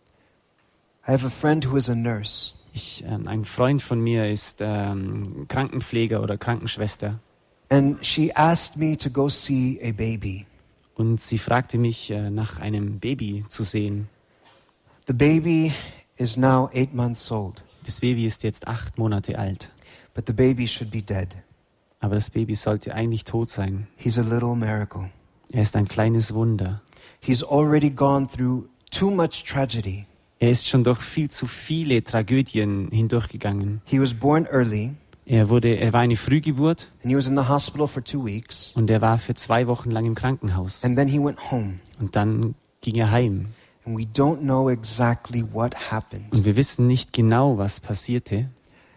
I have a friend who is a nurse. Ich, ähm, ein Freund von mir ist ähm, Krankenpfleger oder Krankenschwester. And she asked me to go see a baby. Und sie fragte mich, äh, nach einem Baby zu sehen. The baby is now eight months old, Das Baby ist jetzt acht Monate alt. but the baby should be dead. Aber das Baby sollte eigentlich tot sein. He's a little miracle. Er ist ein kleines Wunder. He's already gone through too much tragedy. Er ist schon durch viel zu viele Tragödien hindurchgegangen. He was born early, Er wurde, er war eine Frühgeburt and he was in the hospital for two weeks, und er war für zwei Wochen lang im Krankenhaus. and then he went home. Und dann ging er heim. And we don't know exactly what happened, Und wir wissen nicht genau, was passierte.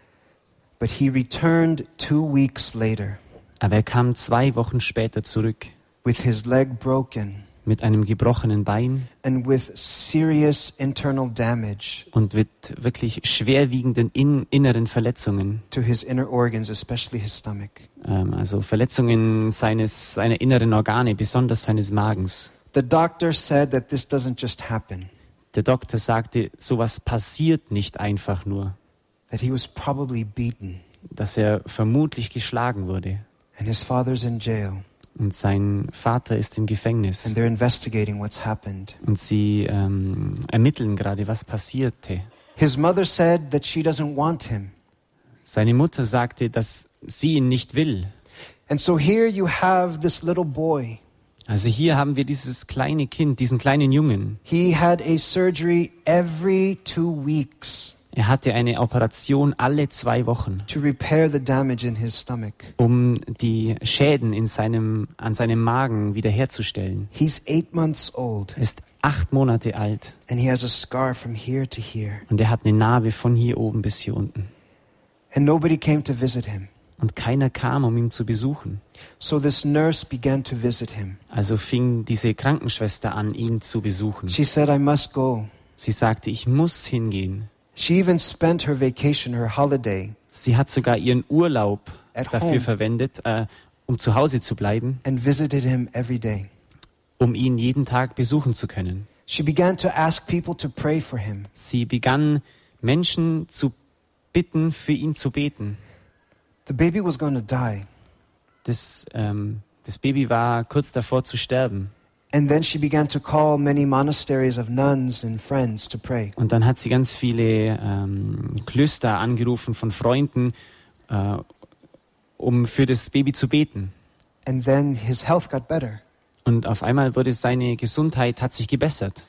but he returned two weeks later Aber er kam zwei Wochen später zurück with his leg broken mit einem gebrochenen Bein and with serious internal damage und mit wirklich schwerwiegenden in, inneren Verletzungen. to his inner organs, especially his stomach. Ähm, also Verletzungen seines, seiner inneren Organe, besonders seines Magens. The doctor said that this doesn't just happen, Der Doktor sagte, sowas passiert nicht einfach nur, that he was probably beaten, dass er vermutlich geschlagen wurde. and his father's in jail, Und sein Vater ist im Gefängnis. and they're investigating what's happened. Und sie ähm, ermitteln gerade, was passierte. His mother said that she doesn't want him. Seine Mutter sagte, dass sie ihn nicht will. And so here you have this little boy. Also hier haben wir dieses kleine Kind, diesen kleinen Jungen. He had a surgery every two weeks Er hatte eine Operation alle zwei Wochen, to repair the damage in his stomach. um die Schäden in seinem, an seinem Magen wiederherzustellen. He's eight months old, Er ist acht Monate alt and he has a scar from here to here. und er hat eine Narbe von hier oben bis hier unten. And nobody came to visit him. Und keiner kam, um ihn zu besuchen. So this nurse began to visit him. Also fing diese Krankenschwester an, ihn zu besuchen. She said, I must go. Sie sagte, ich muss hingehen. She even spent her vacation, her holiday, Sie hat sogar ihren Urlaub At dafür home. verwendet, äh, um zu Hause zu bleiben, and visited him every day. um ihn jeden Tag besuchen zu können. She began to ask people to pray for him. Sie begann, Menschen zu bitten, für ihn zu beten. The baby was going to die. Das, ähm, das Baby war kurz davor zu sterben. And then she began to call many monasteries of nuns and friends to pray. Und dann hat sie ganz viele ähm, Klöster angerufen von Freunden, äh, um für das Baby zu beten. And then his health got better. Und auf einmal wurde seine Gesundheit hat sich gebessert.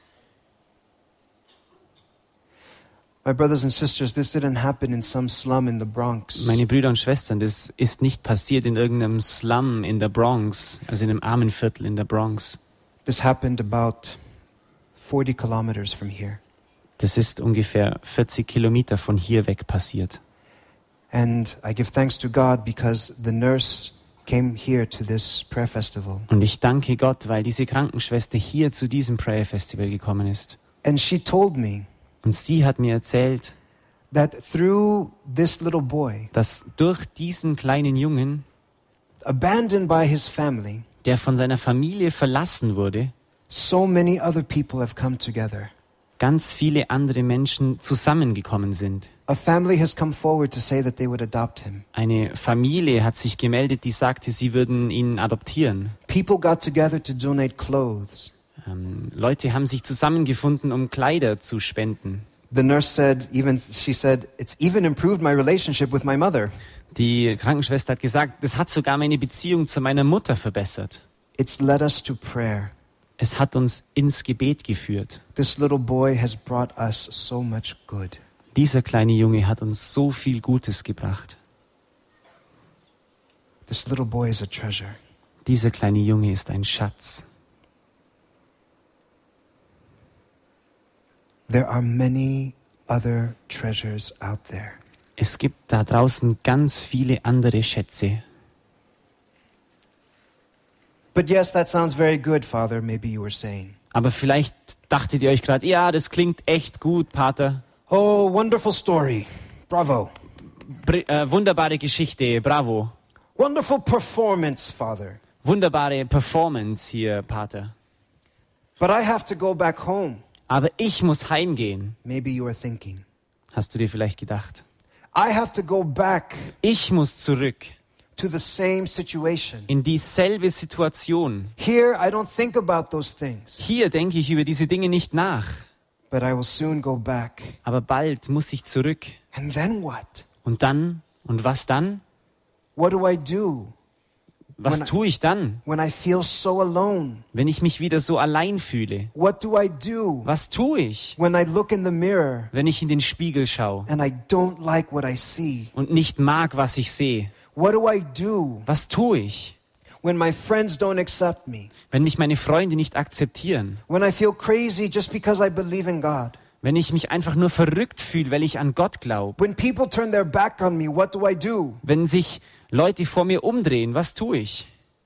My brothers and sisters, this didn't happen in some slum in the Bronx. Meine Brüder und Schwestern, das ist nicht passiert in irgendeinem Slum in der Bronx, also in einem Armenviertel in der Bronx. This happened about forty kilometers from here. Das ist ungefähr vierzig Kilometer von hier weg passiert. And I give thanks to God because the nurse came here to this prayer festival. Und ich danke Gott, weil diese Krankenschwester hier zu diesem Prayer Festival gekommen ist. And she told me Und sie hat mir erzählt, that through this little boy, dass durch diesen kleinen Jungen, abandoned by his family, der von seiner Familie verlassen wurde, so many other people have come together. ganz viele andere Menschen zusammengekommen sind. A family has come forward to say that they would adopt him. Eine Familie hat sich gemeldet, die sagte, sie würden ihn adoptieren. People got together to donate clothes. Ähm, Leute haben sich zusammengefunden, um Kleider zu spenden. The nurse said, even she said, it's even improved my relationship with my mother. Die Krankenschwester hat gesagt, das hat sogar meine Beziehung zu meiner Mutter verbessert. It's led us to prayer. Es hat uns ins Gebet geführt. This little boy has brought us so much good. Dieser kleine Junge hat uns so viel Gutes gebracht. This little boy is a treasure. Dieser kleine Junge ist ein Schatz. There are many other treasures out there. Es gibt da draußen ganz viele andere Schätze. But yes, that sounds very good, Father, maybe you were saying. Aber vielleicht dachtet ihr euch gerade, ja, das klingt echt gut, Pater. Oh, wonderful story. Bravo. Br äh, wunderbare Geschichte, bravo. Wonderful performance, Father. Wunderbare Performance hier, Pater. But I have to go back home. Aber ich muss heimgehen, Maybe you are thinking. hast du dir vielleicht gedacht. I have to go back Ich muss zurück to the same situation. in dieselbe Situation. Here, I don't think about those things. Hier denke ich über diese Dinge nicht nach. But I will soon go back. Aber bald muss ich zurück. And then what? Und dann? Und was dann? What do I do Was When I- tue ich dann, when I feel so alone? wenn ich mich wieder so allein fühle? What do I do Was tue ich, when I look in the mirror wenn ich in den Spiegel schaue and I don't like what I see? und nicht mag, was ich sehe? What do I do Was tue ich, when my friends don't accept me? wenn mich meine Freunde nicht akzeptieren? When I feel crazy just because I believe in God? Wenn ich mich einfach nur verrückt fühle, weil ich an Gott glaube? When people turn their back on me, what do I do? Wenn sich Leute vor mir umdrehen, was tue ich?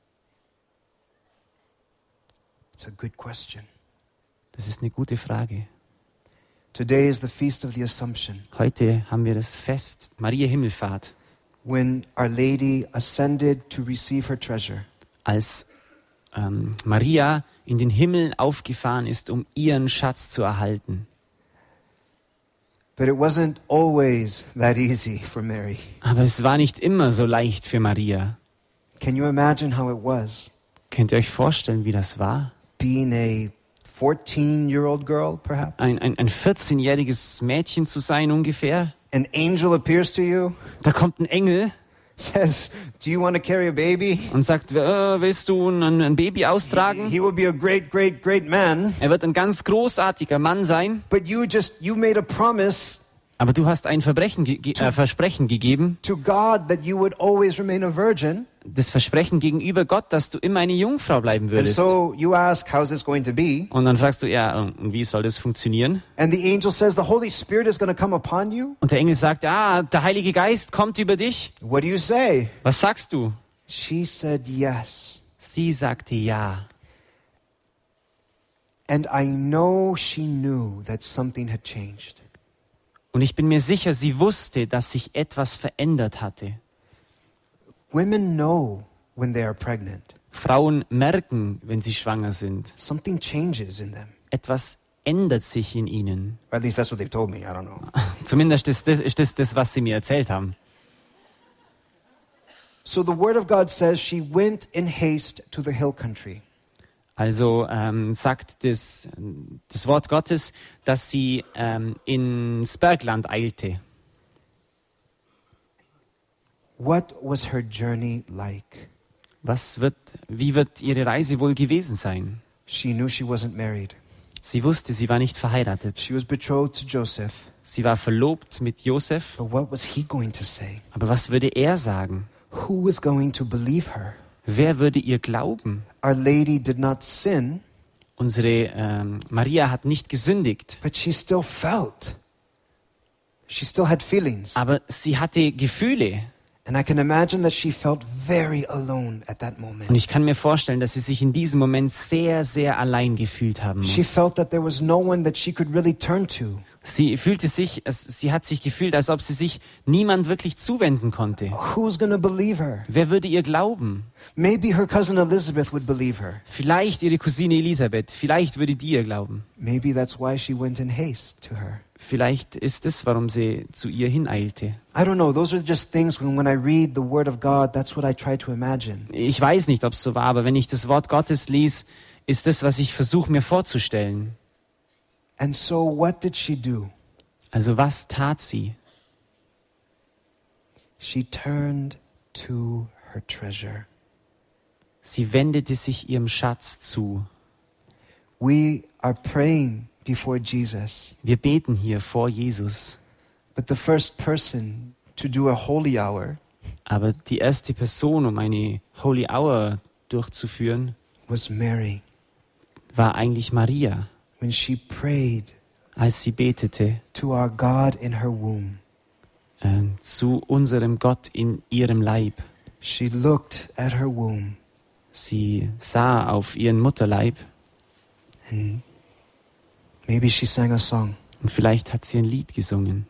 It's a good question. Das ist eine gute Frage. Today is the Feast of the Assumption, Heute haben wir das Fest Maria Himmelfahrt, when Our Lady ascended to receive her treasure. als ähm, Maria in den Himmel aufgefahren ist, um ihren Schatz zu erhalten. But it wasn't always that easy for Mary. Aber es war nicht immer so leicht für Maria. Can you imagine how it was Könnt ihr euch vorstellen, wie das war? being a fourteen-year-old girl, perhaps? Ein, ein, ein vierzehnjähriges Mädchen zu sein ungefähr. An angel appears to you, Da kommt ein Engel says, "Do you want to carry a baby? und sagt, äh, willst du ein, ein Baby austragen? He will be a great, great, great man. Er wird ein ganz großartiger Mann sein, But you just you made a promise aber du hast ein Verbrechen ge ge äh, Versprechen gegeben, to God that you would always remain a virgin. das Versprechen gegenüber Gott, dass du immer eine Jungfrau bleiben And würdest. so you ask, how's this going to be? Und dann fragst du, ja, und wie soll das funktionieren? And the angel says, the Holy Spirit is going to come upon you. Und der Engel sagt, ah, der Heilige Geist kommt über dich. What do you say? Was sagst du? She said yes. Sie sagte ja. And I know she knew that something had changed. Und ich bin mir sicher, sie wusste, dass sich etwas verändert hatte. Women know when they are pregnant. Frauen merken, wenn sie schwanger sind. Something changes in them. Etwas ändert sich in ihnen. Or at least that's what they've told me. I don't know. Zumindest ist das, ist das das, was sie mir erzählt haben. So the word of God says she went in haste to the hill country. Also ähm, sagt das, das Wort Gottes, dass sie ähm, ins Bergland eilte. What was her journey like? Was wird, wie wird ihre Reise wohl gewesen sein? She knew she wasn't married. Sie wusste, sie war nicht verheiratet. She was betrothed to Joseph. Sie war verlobt mit Josef. But what was he going to say? Aber was würde er sagen? Who was going to believe her? Wer würde ihr glauben? Our Lady did not sin, Unsere ähm, Maria hat nicht gesündigt, but she still felt. She still had feelings. aber sie hatte Gefühle. And I can imagine that she felt very alone at that Und moment. ich kann mir vorstellen, dass sie sich in diesem Moment sehr, sehr allein gefühlt haben She muss. felt that there was no one that she could really turn to. Sie fühlte sich, es- sie hat sich gefühlt, als ob sie sich niemand wirklich zuwenden konnte. Who's going to believe her? Wer würde ihr glauben? Maybe her cousin Elizabeth would believe her. Vielleicht ihre Cousine Elisabeth, vielleicht würde die ihr glauben. Maybe that's why she went in haste to her. Vielleicht ist es, warum sie zu ihr hineilte. I don't know. Those are just things when, when I read the Word of God, that's what I try to imagine. Ich weiß nicht, ob es so war, aber wenn ich das Wort Gottes lese, ist das, was ich versuche mir vorzustellen. And so what did she do? Also was tat sie? She turned to her treasure. Sie wendete sich ihrem Schatz zu. We are praying before Jesus, Wir beten hier vor Jesus. but the first person to do a holy hour Aber die erste Person, um eine Holy Hour durchzuführen, was Mary. war eigentlich Maria, When she prayed als sie betete to our God in her womb, äh, zu unserem Gott in ihrem Leib. she looked at her womb Sie sah auf ihren Mutterleib and maybe she sang a song. und vielleicht hat sie ein Lied gesungen.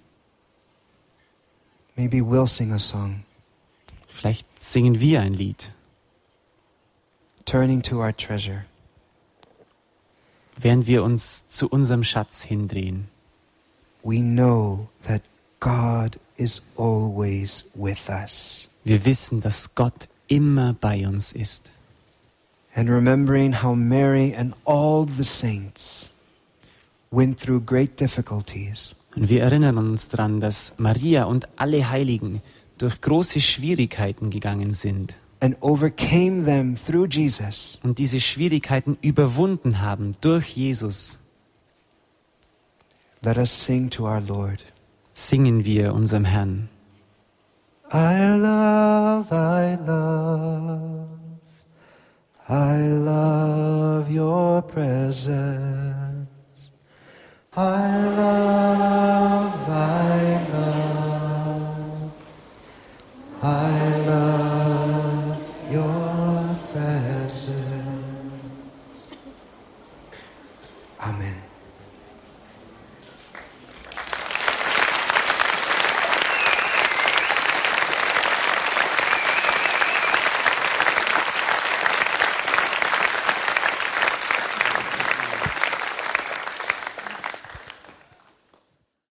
Maybe we'll sing a song. Vielleicht singen wir ein Lied. turning to our treasure. Während wir uns zu unserem Schatz hindrehen. We know that God is always with us. Wir wissen, dass Gott immer bei uns ist. And remembering how Mary and all the saints went through great difficulties. Und wir erinnern uns daran, dass Maria und alle Heiligen durch große Schwierigkeiten gegangen sind. And overcame them through Jesus. Und diese Schwierigkeiten überwunden haben durch Jesus. Let us sing to our Lord. Singen wir unserem Herrn. I love, I love, I love your presence. I love